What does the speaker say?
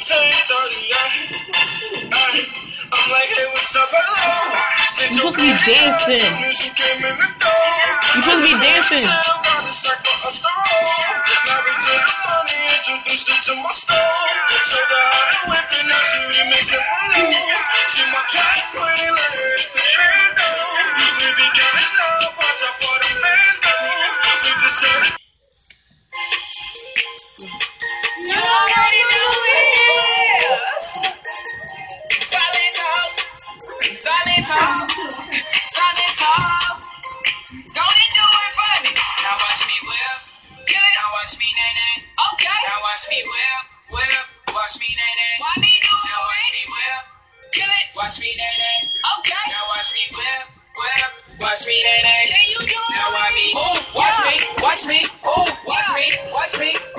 I'm like, hey, what's up, hello? You supposed to be dancing. You supposed to be dancing. Married to the money, introduced her to my stove. Showed her how to whip it, now she remixing for low. She my track queen, let her hit the bando. We be getting up, watch out for the bands go. We just said it. You already know it is. Solid talk. Solid talk. Solid talk. Don't do it for me. Now watch me whip. Now watch me nay-nay. Okay. Now watch me whip. Watch me nay-nay. Why me do it? Now watch me whip. Kill it. Watch me nay-nay. Okay. Now watch me whip. Watch me nay-nay. Can you do it? Now watch me. Ooh, watch me. Ooh, watch me.